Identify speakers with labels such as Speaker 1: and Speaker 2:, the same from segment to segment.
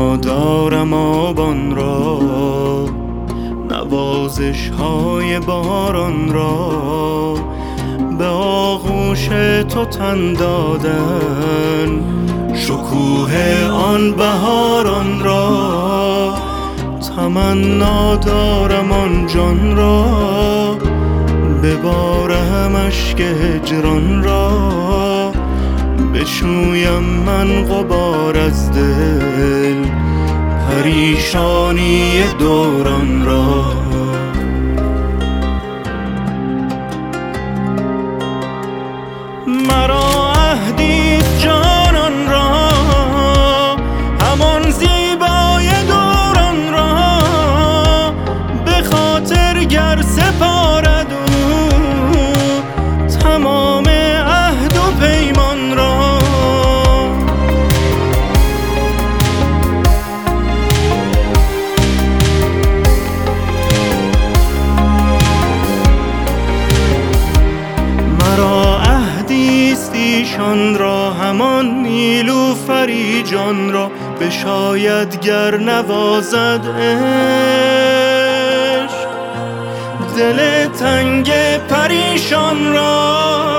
Speaker 1: دارم آبان را، نوازش های باران را، به آغوش تو تن دادن، شکوه آن بهاران را. تمنا دارم آن جان را، ببارم اشک هجران را، بشویم من غبار از دل پریشانی دوران را. مرا عهدیست جانان را، همان زیبای دوران را، به خاطر گر سپارد او تمام عهد و پیمان را. مرا عهدیست ایشان را، همان نیلوفری جان را، بشاید گر نوازد عشق دل تنگ پریشان را.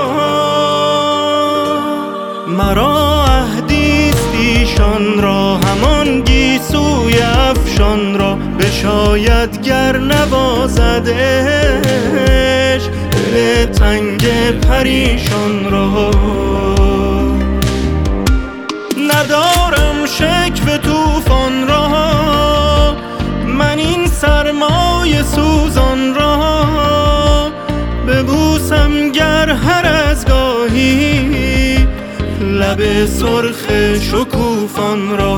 Speaker 1: مرا عهدیست ایشان را، همان گیسوی افشان را، بشاید گر نوازد عشق دل تنگ پریشان را. ندارم شکوه طوفان را، من این سرمای سوزان را، ببوسم گر هر از گاهی لب سرخ شکوفان را.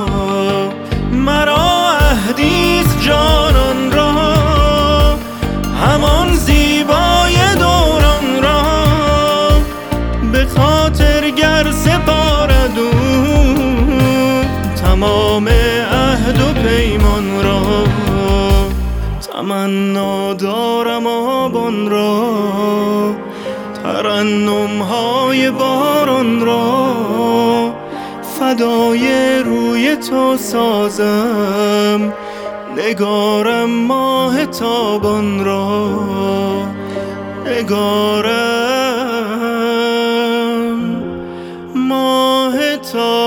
Speaker 1: مرا عهدیست جانان را، همان زیبای دوران را، به خاطر گر سپارد او تمام عهد و پیمان را. تمنا دارم آبان را، ترنم های باران را، فدای روی تو سازم نگارم ماه تابان را. نگارم ماه تابان